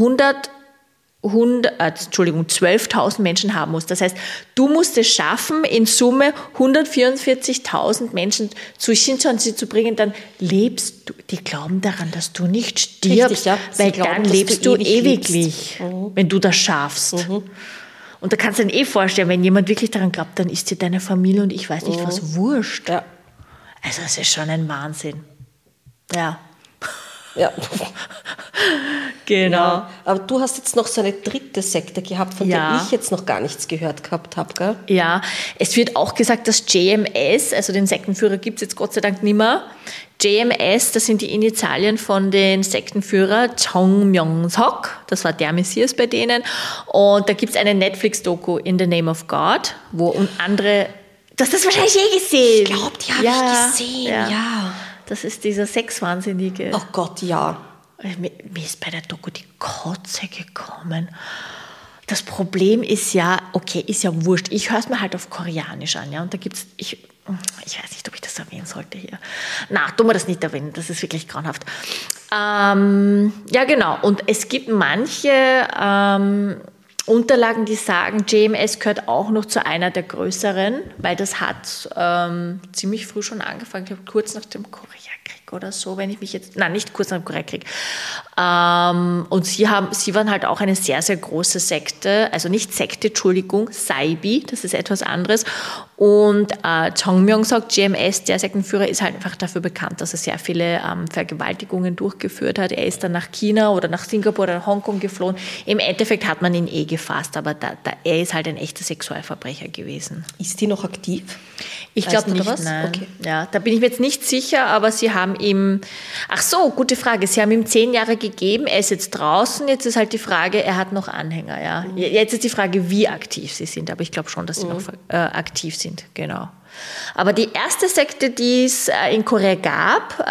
12.000 Menschen haben musst. Das heißt, du musst es schaffen, in Summe 144.000 Menschen zu Shincheonji zu bringen, dann lebst du, die glauben daran, dass du nicht stirbst, richtig, ja. weil glauben, dann lebst du ewiglich, lebst. wenn du das schaffst. Und da kannst du dir vorstellen, wenn jemand wirklich daran glaubt, dann ist dir deine Familie und ich weiß nicht was wurscht. Ja. Also es ist schon ein Wahnsinn. Ja. Ja. Genau. Ja, aber du hast jetzt noch so eine dritte Sekte gehabt, von der ich jetzt noch gar nichts gehört gehabt habe, gell? Ja, es wird auch gesagt, dass JMS, also den Sektenführer gibt es jetzt Gott sei Dank nicht mehr. JMS, das sind die Initialien von den Sektenführer Chong Myung-sok, das war der Messias bei denen. Und da gibt es eine Netflix-Doku, In the Name of God, wo andere, du hast das wahrscheinlich gesehen. Ich glaube, die habe ich gesehen, ja. Das ist dieser Sexwahnsinnige. Oh Gott, ja. Mir ist bei der Doku die Kotze gekommen. Das Problem ist ja, okay, ist ja wurscht. Ich höre es mir halt auf Koreanisch an, ja. Und da gibt es, ich weiß nicht, ob ich das erwähnen sollte hier. Na, tun wir das nicht erwähnen, das ist wirklich grauenhaft. Ja, genau. Und es gibt manche Unterlagen, die sagen, JMS gehört auch noch zu einer der größeren, weil das hat ziemlich früh schon angefangen, ich glaube kurz nach dem Koreakrieg oder so, wenn ich mich jetzt, nein, nicht kurz nach dem Koreakrieg. Und sie waren halt auch eine sehr, sehr große Sekte, also nicht Sekte, Entschuldigung, Saibi, das ist etwas anderes. Und Chong Myung-sok, JMS, der Sektenführer, ist halt einfach dafür bekannt, dass er sehr viele Vergewaltigungen durchgeführt hat. Er ist dann nach China oder nach Singapur oder Hongkong geflohen. Im Endeffekt hat man ihn gefasst, aber er ist halt ein echter Sexualverbrecher gewesen. Ist die noch aktiv? Ich glaube nicht, nein. Okay. Ja, da bin ich mir jetzt nicht sicher, aber sie haben ihm, ach so, gute Frage, sie haben ihm 10 Jahre gegeben, er ist jetzt draußen, jetzt ist halt die Frage, er hat noch Anhänger, ja. Jetzt ist die Frage, wie aktiv sie sind, aber ich glaube schon, dass sie noch aktiv sind, genau. Aber die erste Sekte, die es in Korea gab,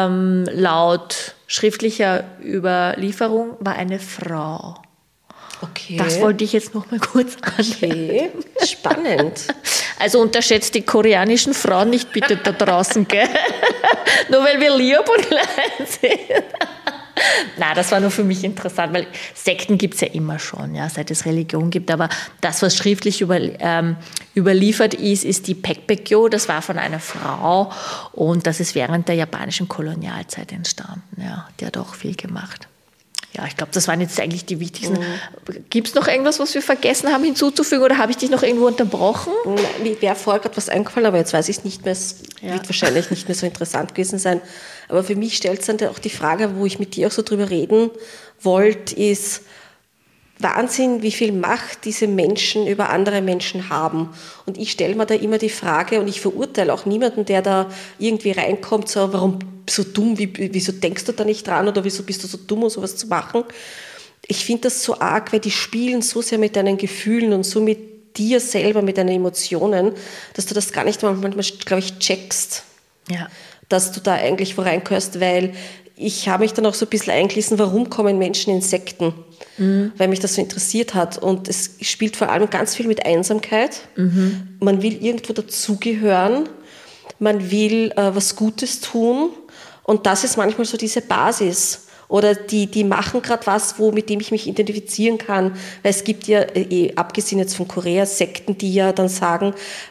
laut schriftlicher Überlieferung, war eine Frau. Okay. Das wollte ich jetzt noch mal kurz ansprechen. Okay, spannend. Also unterschätzt die koreanischen Frauen nicht bitte da draußen, gell? Nur weil wir lieb und klein sind. Nein, das war nur für mich interessant, weil Sekten gibt es ja immer schon, ja, seit es Religion gibt. Aber das, was schriftlich überliefert ist, ist die Pekpekyo. Das war von einer Frau und das ist während der japanischen Kolonialzeit entstanden. Ja, die hat auch viel gemacht. Ja, ich glaube, das waren jetzt eigentlich die wichtigsten. Gibt es noch irgendwas, was wir vergessen haben hinzuzufügen oder habe ich dich noch irgendwo unterbrochen? Mir wäre vorher gerade was eingefallen, aber jetzt weiß ich es nicht mehr. Es wird wahrscheinlich nicht mehr so interessant gewesen sein. Aber für mich stellt es dann auch die Frage, wo ich mit dir auch so drüber reden wollte, ist Wahnsinn, wie viel Macht diese Menschen über andere Menschen haben. Und ich stelle mir da immer die Frage, und ich verurteile auch niemanden, der da irgendwie reinkommt, so, warum so dumm, wieso denkst du da nicht dran oder wieso bist du so dumm, um sowas zu machen? Ich finde das so arg, weil die spielen so sehr mit deinen Gefühlen und so mit dir selber, mit deinen Emotionen, dass du das gar nicht manchmal, glaube ich, checkst, dass du da eigentlich wo reingehörst, weil ich habe mich dann auch so ein bisschen eingelesen, warum kommen Menschen in Sekten, weil mich das so interessiert hat. Und es spielt vor allem ganz viel mit Einsamkeit. Man will irgendwo dazugehören, man will was Gutes tun und das ist manchmal so diese Basis. Oder die machen gerade was, mit dem ich mich identifizieren kann. Weil es gibt ja, abgesehen jetzt von Korea, Sekten, die ja dann sagen,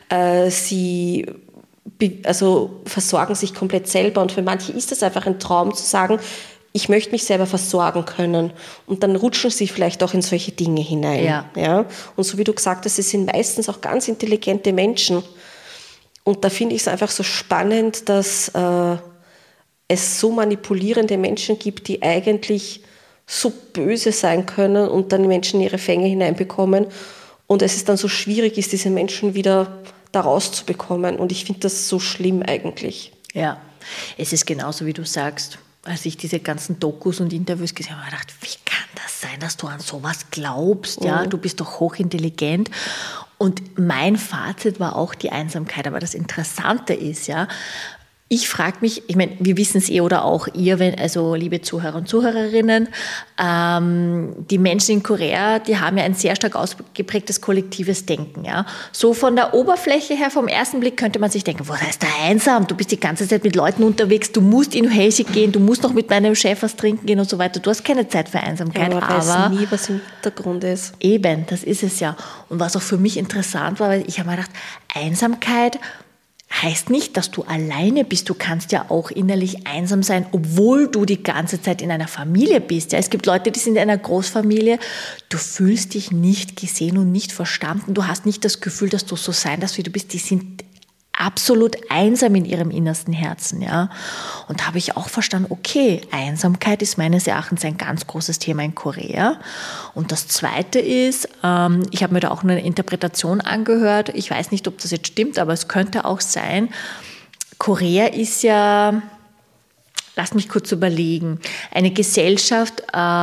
sie versorgen sich komplett selber. Und für manche ist das einfach ein Traum zu sagen, ich möchte mich selber versorgen können. Und dann rutschen sie vielleicht auch in solche Dinge hinein. Ja? Und so wie du gesagt hast, es sind meistens auch ganz intelligente Menschen. Und da finde ich es einfach so spannend, dass es so manipulierende Menschen gibt, die eigentlich so böse sein können und dann die Menschen in ihre Fänge hineinbekommen. Und es ist dann so schwierig ist, diese Menschen wieder da rauszubekommen. Und ich finde das so schlimm eigentlich. Ja, es ist genauso, wie du sagst. Als ich diese ganzen Dokus und Interviews gesehen habe, habe ich gedacht, wie kann das sein, dass du an sowas glaubst? Ja, du bist doch hochintelligent. Und mein Fazit war auch die Einsamkeit. Aber das Interessante ist, ja, ich frage mich, ich meine, wir wissen es oder auch ihr, also liebe Zuhörer und Zuhörerinnen, die Menschen in Korea, die haben ja ein sehr stark ausgeprägtes kollektives Denken. Ja? So von der Oberfläche her, vom ersten Blick könnte man sich denken, was heißt da einsam? Du bist die ganze Zeit mit Leuten unterwegs, du musst in Helsing gehen, du musst noch mit meinem Chef was trinken gehen und so weiter. Du hast keine Zeit für Einsamkeit. Ja, man weiß nie, was im Hintergrund ist. Eben, das ist es ja. Und was auch für mich interessant war, weil ich habe mir gedacht, Einsamkeit heißt nicht, dass du alleine bist. Du kannst ja auch innerlich einsam sein, obwohl du die ganze Zeit in einer Familie bist. Ja, es gibt Leute, die sind in einer Großfamilie. Du fühlst dich nicht gesehen und nicht verstanden. Du hast nicht das Gefühl, dass du so sein darfst, wie du bist. Die sind absolut einsam in ihrem innersten Herzen. Ja. Und da habe ich auch verstanden, okay, Einsamkeit ist meines Erachtens ein ganz großes Thema in Korea. Und das Zweite ist, ich habe mir da auch eine Interpretation angehört. Ich weiß nicht, ob das jetzt stimmt, aber es könnte auch sein, Korea ist ja, lass mich kurz überlegen, eine Gesellschaft,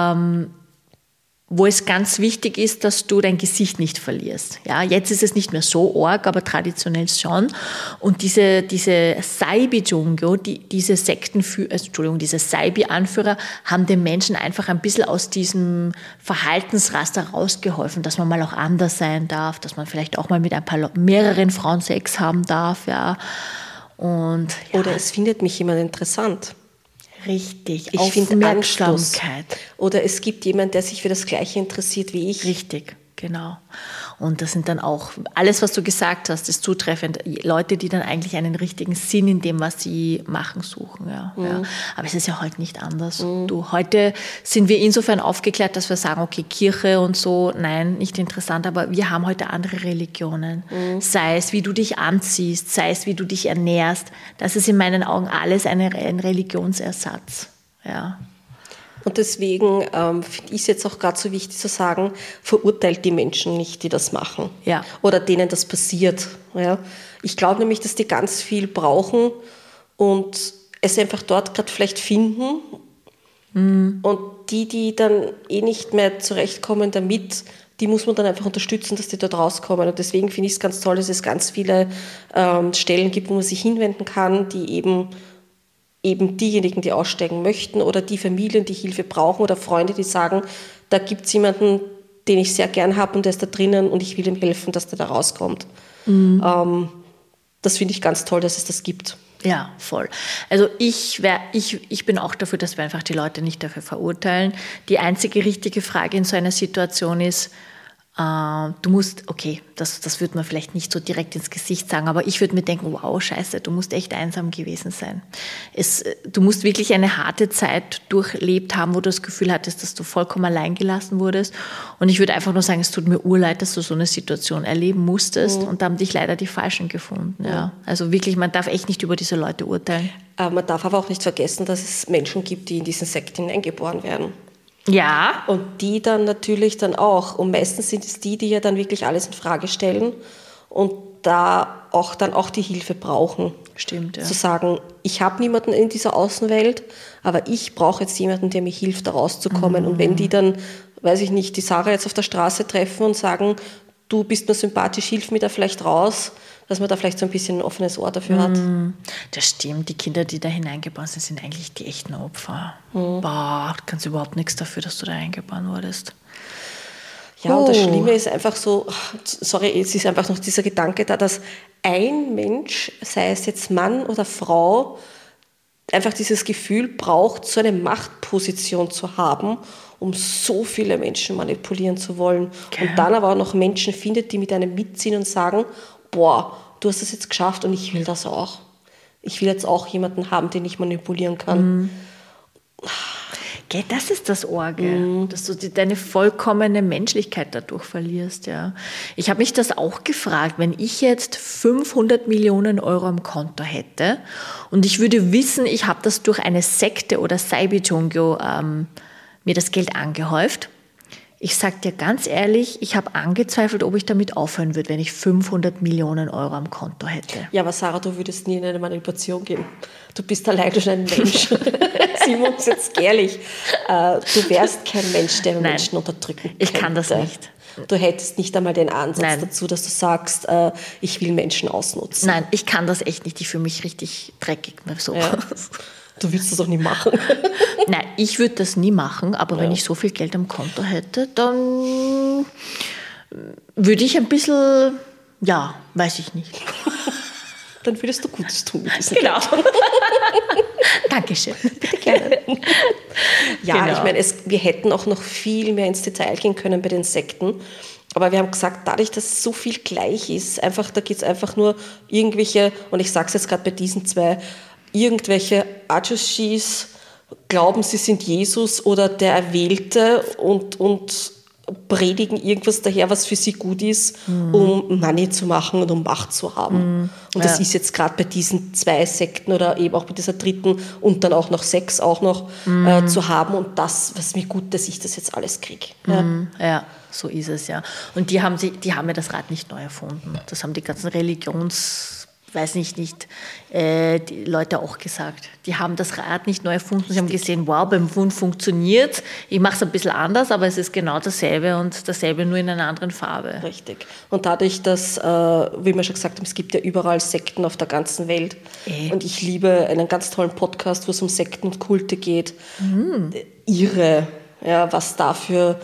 wo es ganz wichtig ist, dass du dein Gesicht nicht verlierst. Ja, jetzt ist es nicht mehr so arg, aber traditionell schon. Und diese Saibi-Jungyo, diese Saibi-Anführer haben den Menschen einfach ein bisschen aus diesem Verhaltensraster rausgeholfen, dass man mal auch anders sein darf, dass man vielleicht auch mal mit mehreren Frauen Sex haben darf. Ja. Und, ja. Oder es findet mich jemand interessant. Richtig, ich finde Anschluss. Aufmerksamkeit. Oder es gibt jemanden, der sich für das Gleiche interessiert wie ich. Richtig, genau. Und das sind dann auch, alles, was du gesagt hast, ist zutreffend. Leute, die dann eigentlich einen richtigen Sinn in dem, was sie machen, suchen. Ja, ja. Aber es ist ja heute nicht anders. Heute sind wir insofern aufgeklärt, dass wir sagen, okay, Kirche und so, nein, nicht interessant, aber wir haben heute andere Religionen. Sei es, wie du dich anziehst, sei es, wie du dich ernährst. Das ist in meinen Augen alles ein Religionsersatz. Ja. Und deswegen finde ich es jetzt auch gerade so wichtig zu sagen, verurteilt die Menschen nicht, die das machen. Ja. Oder denen das passiert. Ja. Ich glaube nämlich, dass die ganz viel brauchen und es einfach dort gerade vielleicht finden. Und die dann nicht mehr zurechtkommen damit, die muss man dann einfach unterstützen, dass die dort rauskommen. Und deswegen finde ich es ganz toll, dass es ganz viele Stellen gibt, wo man sich hinwenden kann, die eben diejenigen, die aussteigen möchten oder die Familien, die Hilfe brauchen oder Freunde, die sagen, da gibt es jemanden, den ich sehr gern habe und der ist da drinnen und ich will ihm helfen, dass der da rauskommt. Das finde ich ganz toll, dass es das gibt. Ja, voll. Also ich bin auch dafür, dass wir einfach die Leute nicht dafür verurteilen. Die einzige richtige Frage in so einer Situation ist, du musst, okay, das würde man vielleicht nicht so direkt ins Gesicht sagen, aber ich würde mir denken, wow, scheiße, du musst echt einsam gewesen sein. Du musst wirklich eine harte Zeit durchlebt haben, wo du das Gefühl hattest, dass du vollkommen allein gelassen wurdest. Und ich würde einfach nur sagen, es tut mir urleid, dass du so eine Situation erleben musstest und da haben dich leider die Falschen gefunden. Ja. Also wirklich, man darf echt nicht über diese Leute urteilen. Man darf aber auch nicht vergessen, dass es Menschen gibt, die in diesen Sekt hineingeboren werden. Ja. Und die dann natürlich dann auch. Und meistens sind es die ja dann wirklich alles in Frage stellen und da auch dann auch die Hilfe brauchen. Stimmt, ja. Zu sagen, ich habe niemanden in dieser Außenwelt, aber ich brauche jetzt jemanden, der mir hilft, da rauszukommen. Und wenn die dann, weiß ich nicht, die Sarah jetzt auf der Straße treffen und sagen, du bist mir sympathisch, hilf mir da vielleicht raus, dass man da vielleicht so ein bisschen ein offenes Ohr dafür hat. Das stimmt, die Kinder, die da hineingeboren sind, sind eigentlich die echten Opfer. Boah, du kannst überhaupt nichts dafür, dass du da eingeboren wurdest. Ja, und das Schlimme ist einfach so, sorry, es ist einfach noch dieser Gedanke da, dass ein Mensch, sei es jetzt Mann oder Frau, einfach dieses Gefühl braucht, so eine Machtposition zu haben, um so viele Menschen manipulieren zu wollen. Okay. Und dann aber auch noch Menschen findet, die mit einem mitziehen und sagen, boah, du hast es jetzt geschafft und ich will das auch. Ich will jetzt auch jemanden haben, den ich manipulieren kann. Gell, das ist das Orge, dass du deine vollkommene Menschlichkeit dadurch verlierst. Ja. Ich habe mich das auch gefragt, wenn ich jetzt 500 Millionen Euro am Konto hätte und ich würde wissen, ich habe das durch eine Sekte oder Saibichongyo mir das Geld angehäuft. Ich sage dir ganz ehrlich, ich habe angezweifelt, ob ich damit aufhören würde, wenn ich 500 Millionen Euro am Konto hätte. Ja, aber Sarah, du würdest nie in eine Manipulation gehen. Du bist allein schon ein Mensch. Sind wir uns jetzt ehrlich. Du wärst kein Mensch, der Menschen unterdrücken könnte. Ich kann das nicht. Du hättest nicht einmal den Ansatz dazu, dass du sagst, ich will Menschen ausnutzen. Nein, ich kann das echt nicht. Ich fühle mich richtig dreckig bei sowas. Ja. Du willst das auch nie machen. Nein, ich würde das nie machen, aber wenn ich so viel Geld am Konto hätte, dann würde ich ein bisschen, ja, weiß ich nicht. Dann würdest du Gutes tun mit diesem Genau. Geld. Dankeschön. Bitte gerne. Ja, Genau. ich meine, wir hätten auch noch viel mehr ins Detail gehen können bei den Sekten. Aber wir haben gesagt, dadurch, dass so viel gleich ist, einfach, da geht es einfach nur irgendwelche, und ich sage es jetzt gerade bei diesen zwei, irgendwelche Ajushis glauben, sie sind Jesus oder der Erwählte und predigen irgendwas daher, was für sie gut ist, um Money zu machen und um Macht zu haben. Und das ist jetzt gerade bei diesen zwei Sekten oder eben auch bei dieser dritten und dann auch noch 6 auch noch zu haben und das, was mir gut, dass ich das jetzt alles kriege. Ja, so ist es ja. Und die haben ja das Rad nicht neu erfunden. Das haben die ganzen die Leute auch gesagt. Die haben das Rad nicht neu erfunden. Sie haben gesehen, wow, beim Fund funktioniert. Ich mache es ein bisschen anders, aber es ist genau dasselbe und dasselbe nur in einer anderen Farbe. Richtig. Und dadurch, dass, wie wir schon gesagt haben, es gibt ja überall Sekten auf der ganzen Welt. Und ich liebe einen ganz tollen Podcast, wo es um Sekten und Kulte geht. Irre, ja, was da für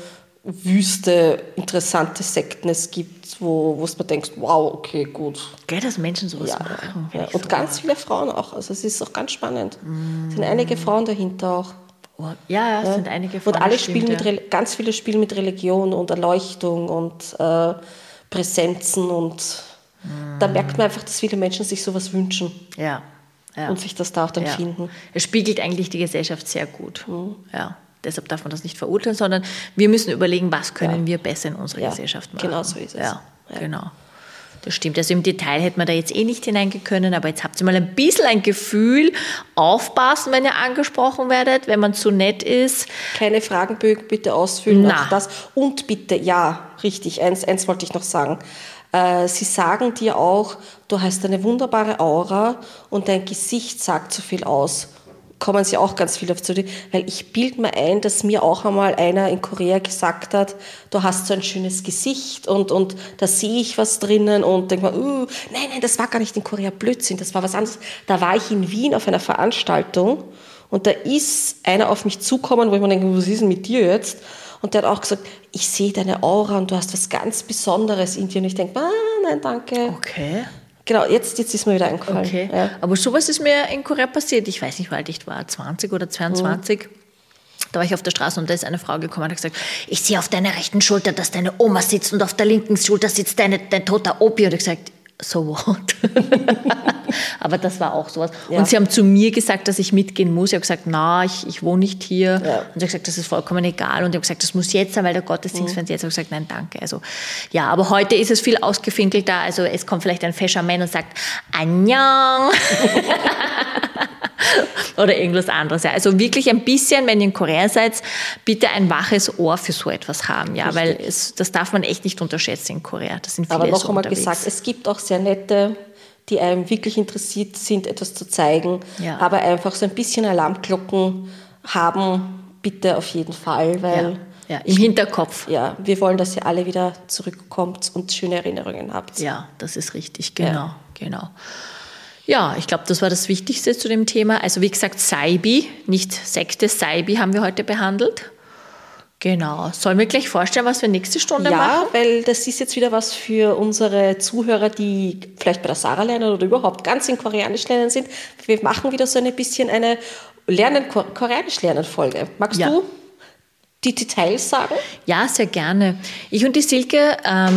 wüste, interessante Sekten es gibt, wo du denkst, wow, okay, gut. Gell, dass Menschen sowas machen. Ja. Und ganz viele Frauen auch. Also es ist auch ganz spannend. Es sind einige Frauen dahinter auch. Ja, es sind einige Frauen. Und alle ganz viele spielen mit Religion und Erleuchtung und Präsenzen und da merkt man einfach, dass viele Menschen sich sowas wünschen. Ja. Und sich das da auch dann finden. Es spiegelt eigentlich die Gesellschaft sehr gut. Ja. Deshalb darf man das nicht verurteilen, sondern wir müssen überlegen, was können wir besser in unserer Gesellschaft machen. Genau so ist es. Ja, genau. Das stimmt. Also im Detail hätte man da jetzt nicht hineingehen können, aber jetzt habt ihr mal ein bisschen ein Gefühl. Aufpassen, wenn ihr angesprochen werdet, wenn man zu nett ist. Keine Fragenbögen bitte ausfüllen. Auch das. Und bitte, ja, richtig, eins wollte ich noch sagen. Sie sagen dir auch, du hast eine wunderbare Aura und dein Gesicht sagt so viel aus. Kommen sie auch ganz viel auf zu dir, weil ich bilde mir ein, dass mir auch einmal einer in Korea gesagt hat, du hast so ein schönes Gesicht und da sehe ich was drinnen und denke mir, nein, das war gar nicht in Korea, Blödsinn, das war was anderes. Da war ich in Wien auf einer Veranstaltung und da ist einer auf mich zugekommen, wo ich mir denke, was ist denn mit dir jetzt? Und der hat auch gesagt, ich sehe deine Aura und du hast was ganz Besonderes in dir. Und ich denke, nein, danke. Okay. Genau, jetzt ist mir wieder eingefallen. Okay. Ja. Aber sowas ist mir in Korea passiert. Ich weiß nicht, wie alt ich war, 20 oder 22. Da war ich auf der Straße und da ist eine Frau gekommen und hat gesagt, ich sehe auf deiner rechten Schulter, dass deine Oma sitzt und auf der linken Schulter sitzt dein toter Opi. Und ich habe gesagt, so what? Aber das war auch sowas. Ja. Und sie haben zu mir gesagt, dass ich mitgehen muss. Ich habe gesagt, ich wohne nicht hier. Ja. Und sie haben gesagt, das ist vollkommen egal. Und ich habe gesagt, das muss jetzt sein, weil der Gottesdienst, wenn sie jetzt, habe ich gesagt, nein, danke. Also, ja, aber heute ist es viel ausgefinkelter. Also es kommt vielleicht ein fescher Mann und sagt, Annyeong. Oder irgendwas anderes. Ja. Also wirklich ein bisschen, wenn ihr in Korea seid, bitte ein waches Ohr für so etwas haben. Ja, weil das darf man echt nicht unterschätzen in Korea. Das sind viele aber noch so einmal unterwegs. gesagt, es gibt auch sehr nette, die einem wirklich interessiert sind, etwas zu zeigen, aber einfach so ein bisschen Alarmglocken haben, bitte auf jeden Fall, weil Ja, im Hinterkopf. Ja, wir wollen, dass ihr alle wieder zurückkommt und schöne Erinnerungen habt. Ja, das ist richtig, genau. Ja, ich glaube, das war das Wichtigste zu dem Thema. Also wie gesagt, Saibi, nicht Sekte, Saibi haben wir heute behandelt. Genau. Sollen wir gleich vorstellen, was wir nächste Stunde machen? Ja, weil das ist jetzt wieder was für unsere Zuhörer, die vielleicht bei der Sarah lernen oder überhaupt ganz in Koreanisch lernen sind. Wir machen wieder so ein bisschen eine Koreanisch lernen Folge. Magst du die Details sagen? Ja, sehr gerne. Ich und die Silke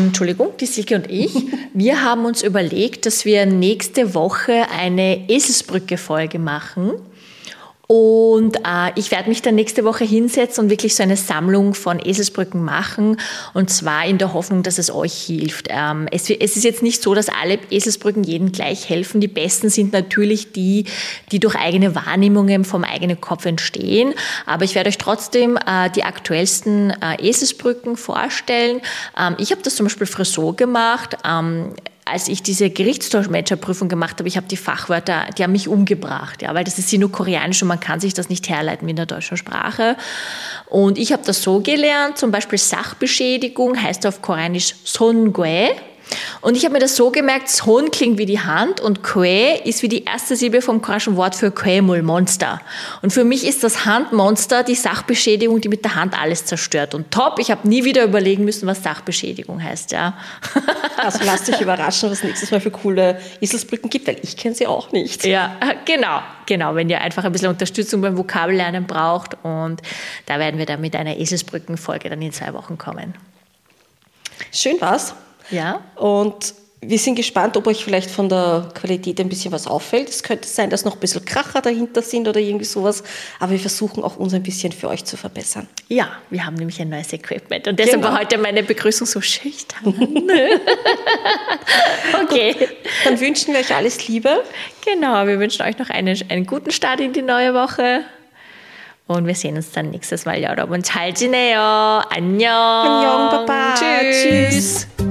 und ich, wir haben uns überlegt, dass wir nächste Woche eine Eselsbrücke-Folge machen. Und ich werde mich dann nächste Woche hinsetzen und wirklich so eine Sammlung von Eselsbrücken machen. Und zwar in der Hoffnung, dass es euch hilft. Es ist jetzt nicht so, dass alle Eselsbrücken jedem gleich helfen. Die besten sind natürlich die durch eigene Wahrnehmungen vom eigenen Kopf entstehen. Aber ich werde euch trotzdem die aktuellsten Eselsbrücken vorstellen. Ich habe das zum Beispiel früher so gemacht. Als ich diese Gerichtsdolmetscherprüfung gemacht habe, ich habe die Fachwörter, die haben mich umgebracht, ja, weil das ist nur Koreanisch und man kann sich das nicht herleiten wie in der deutschen Sprache. Und ich habe das so gelernt, zum Beispiel Sachbeschädigung heißt auf Koreanisch Songue. Und ich habe mir das so gemerkt, Son klingt wie die Hand und Kwe ist wie die erste Silbe vom koreanischen Wort für Kwemul, Monster. Und für mich ist das Handmonster die Sachbeschädigung, die mit der Hand alles zerstört. Und top, ich habe nie wieder überlegen müssen, was Sachbeschädigung heißt. Ja. Also lasst euch überraschen, was nächstes Mal für coole Eselsbrücken gibt, weil ich kenne sie auch nicht. Ja, genau, wenn ihr einfach ein bisschen Unterstützung beim Vokabellernen braucht. Und da werden wir dann mit einer Eselsbrückenfolge dann in 2 Wochen kommen. Schön war's. Ja. Und wir sind gespannt, ob euch vielleicht von der Qualität ein bisschen was auffällt. Es könnte sein, dass noch ein bisschen Kracher dahinter sind oder irgendwie sowas. Aber wir versuchen auch uns ein bisschen für euch zu verbessern. Ja, wir haben nämlich ein neues Equipment. Und deshalb war heute meine Begrüßung so schüchtern. Okay. Und dann wünschen wir euch alles Liebe. Genau, wir wünschen euch noch einen guten Start in die neue Woche. Und wir sehen uns dann nächstes Mal. 여러분 잘 지내요. 안녕. 안녕, Baba. Tschüss.